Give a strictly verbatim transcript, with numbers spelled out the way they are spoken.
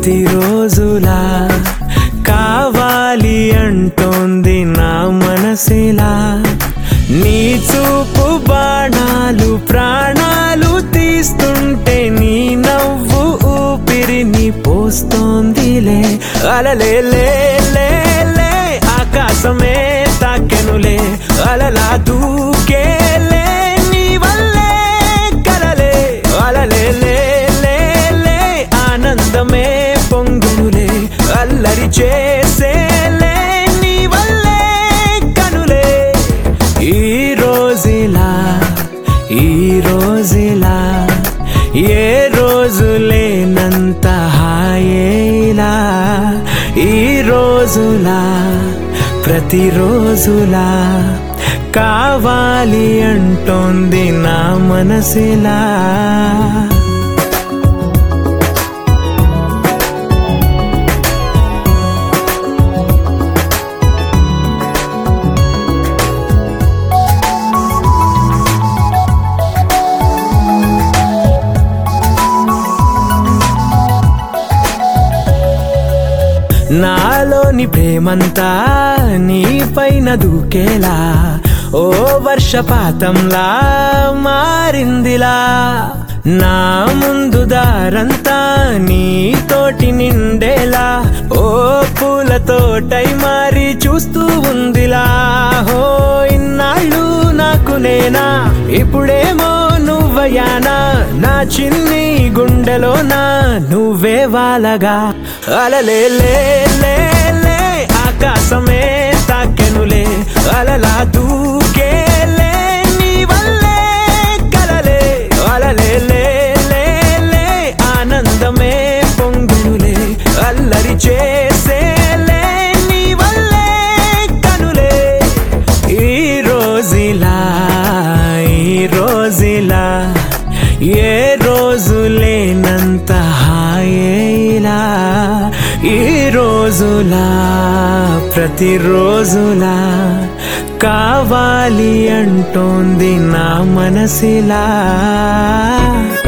ప్రతిరోజులా కావాలి అంటోంది నా మనసిలా నీ చూపు బాణాలు ప్రాణాలు తీస్తుంటే నీ నవ్వు ఊపిరిని పోస్తోందిలే అలలే లే లే లే ఆకాశమే తాకెనులే అలలా దూకేలే నీ వల్లే కలలే అలలే లే లే లే ఆనందమే పొంగునులే అల్లరి చేసేలే నీ వల్లే కనులే ఈ రోజులా ఈ రోజులా ఏ రోజు లేనంత హాయేలా ఈ రోజులా ప్రతిరోజులా కావాలి అంటోంది నా మనసిలా నాలోని ప్రేమంతా నీ పైన దూకేలా ఓ వర్షపాతంలా మారిందిలా నా ముందు దారంతా నీతోటి నిండేలా ఓ పూలతోటై మారి చూస్తూ ఉందిలా హో ఇన్నాళ్ళు నాకు నేనా ఇప్పుడేమో నువ్వయానా నా చిన్ని గుండెలోనా నువ్వే వాలగా అలలే లే లే లే ఆకాశమే తాకెనులే అలలా దూకేలే నీ వల్లే కలలే అలలే లే లే లే ఆనందమే పొంగునులే అల్లరి చేసేలే నీ వల్లే కనులే ఈ రోజులా ఈ రోజులా ఏ రోజు లేనంత హాయేలా ఈ రోజులా ప్రతిరోజులా కావాలి అంటోంది నా మనసిలా